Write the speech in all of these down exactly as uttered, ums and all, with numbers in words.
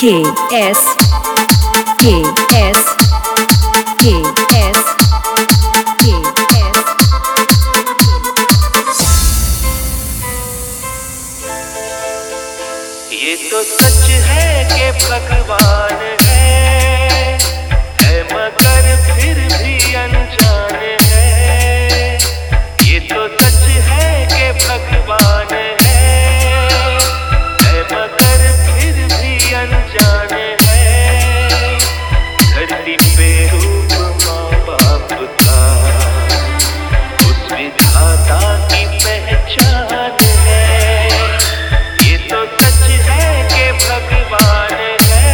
K S K S K S K S ये तो सच है कि भगवान है, है मगर फिर भी अनजान है। ये तो सच है कि भगवान है, है मगर फिर भी अनजान है। धरती पे रूप माँ बाप का उस विधाता की पहचान है। ये तो सच है कि भगवान है।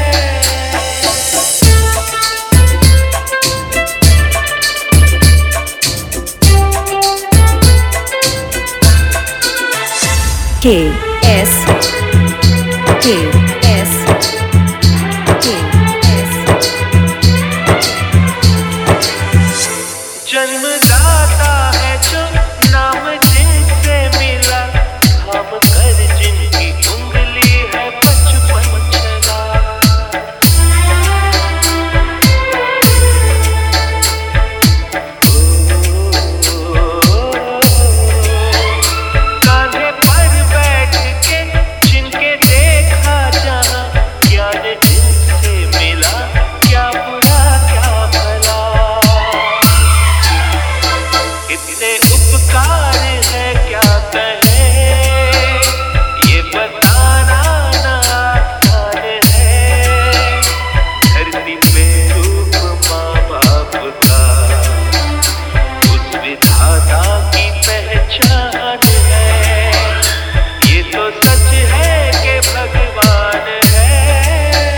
K S K S K S जन्मदाता है जो नाम जिनसे मिला, थाम कर जिनकी उंगली है बचपन चला। कांधे पर बैठ के जिनके देखा जहाँ, ज्ञान जिनसे मिला, क्या बुरा क्या भला। इतने उपकार है क्या कहें, ये बताना ना आसान है। धरती पे रूप माँ बाप का उस विधाता की पहचान है। ये तो सच है कि भगवान है।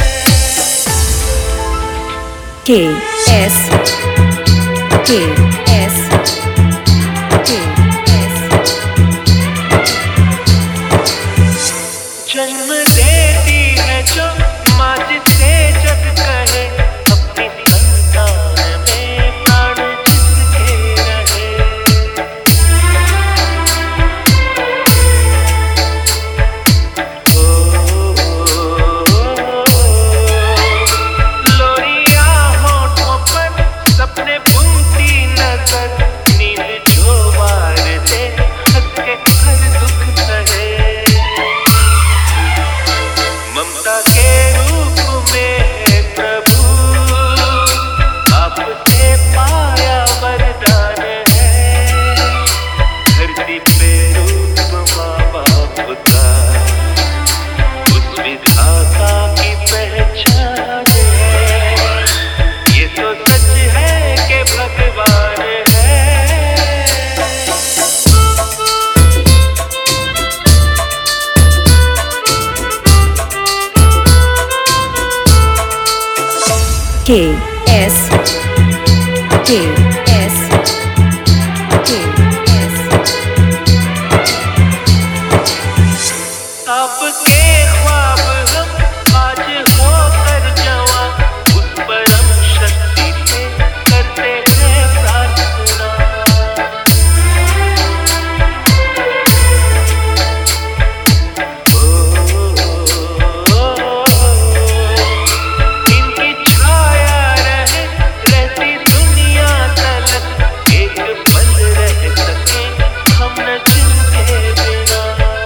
K S K S K S जन्म देती है जो माँ जिसे जग कहे, अपनी संतान में प्राण जिसके रहे। लोरिया होठों पर सपने बुनती नजर, नींद जो वार दे हंस के हर दुख सहे। ममता के रूप में है प्रभु, आपसे पाया वरदान है। धरती पे रूप माँ बाप का उस विधाता की पहचान है। ये तो सच है कि भगवान है। K S K S K S आपके ख्वाब हम आज होकर जवां, उस परम शक्ति से करते हैं प्रार्थना। इनकी छाया रहे रहती दुनिया तलक, एक पल रह सके हम न जिनके बिना।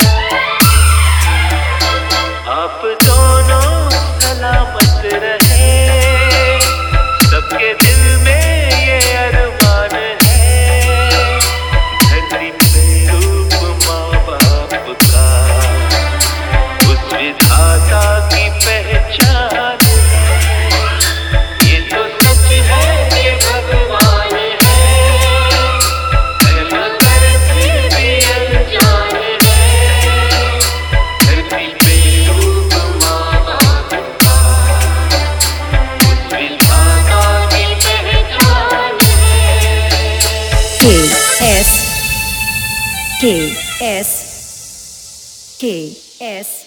आप दोनों सलामत रहे, सबके दिल में ये अरमान है। धरती पे रूप माँ बाप का उस विधाता की पहचान है। ये तो सच है कि भगवान है, है मगर फिर भी अनजान है। धरती पे रूप माँ बाप का उस विधाता की पहचान है। K S K S K S